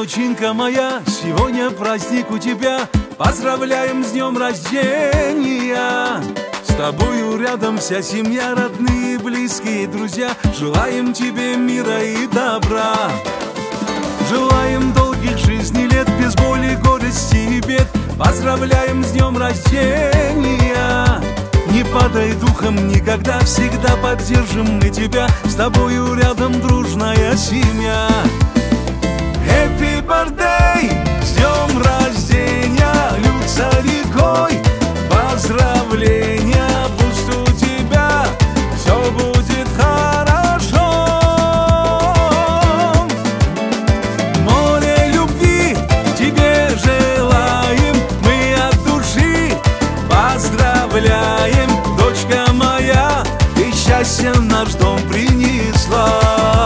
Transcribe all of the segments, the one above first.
внученька моя, сегодня праздник у тебя. Поздравляем с днем рождения. С тобою рядом вся семья, родные, близкие, друзья. Желаем тебе мира и добра. Желаем долгих жизней лет, без боли, горести и бед. Поздравляем с днем рождения. Не падай духом никогда, всегда поддержим мы тебя. С тобою рядом дружная семья. Happy birthday, с днем рождения, льются рекой поздравления. Пусть у тебя все будет хорошо. Море любви тебе желаем, мы от души поздравляем. Дочка моя, ты счастье в наш дом принесла.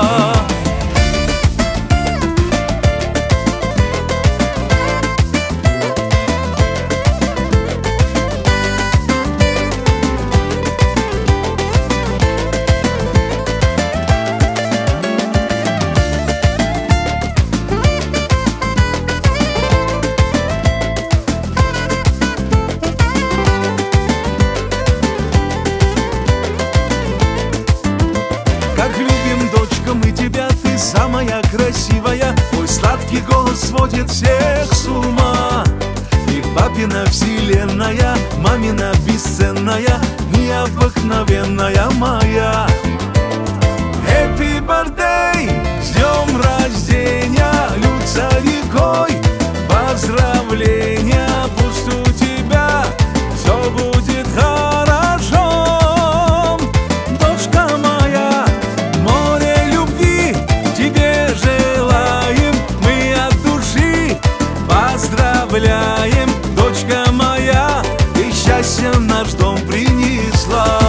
Мы тебя, ты самая красивая. Твой сладкий голос сводит всех с ума. И папина вселенная, мамина бесценная, необыкновенная моя. Happy birthday, с днем рождения, льются рекой поздравления. Пусть у тебя все будет хорошо. Поздравляем, дочка моя, ты счастье в наш дом принесла.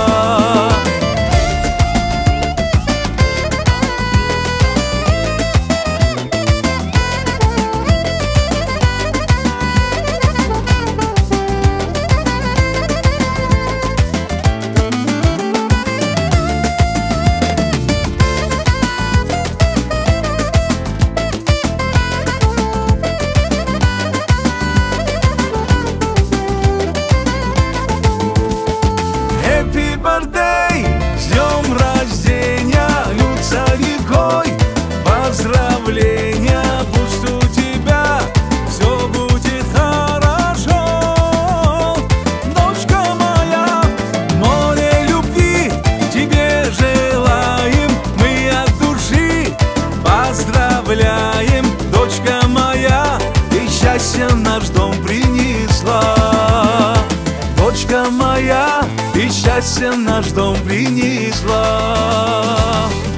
С днем рождения, льются рекой поздравления. Пусть у тебя все будет хорошо. Дочка моя, море любви тебе желаем, мы от души поздравляем. Дочка моя, ты счастье в наш дом принесла. Дочка моя, ты счастье в наш дом принесла.